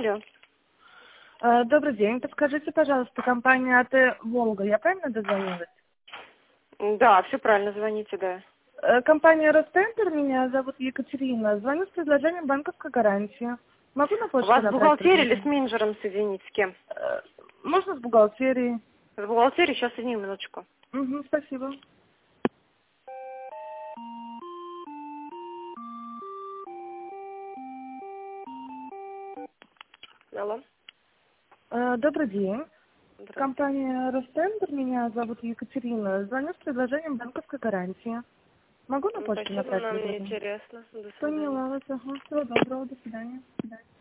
алло. Добрый день. Подскажите, пожалуйста, компания АТ «Волга». Я правильно дозвонилась? Да, все правильно, звоните, да. Компания «Ростендер», меня зовут Екатерина. Звоню с предложением банковской гарантии. Могу на почту Вас с направить бухгалтерией или с предложение? менеджером соединить? С кем? Можно с бухгалтерией? С бухгалтерией, сейчас соединим, минуточку. Угу, спасибо. Алло. Добрый день. Здравствуйте. Компания «Ростендер», меня зовут Екатерина. Звоню с предложением банковской гарантии. Могу на почту Спасибо, направить нам не предложение? интересно. До свидания. Поняла вас. Ага. Всего доброго. До свидания.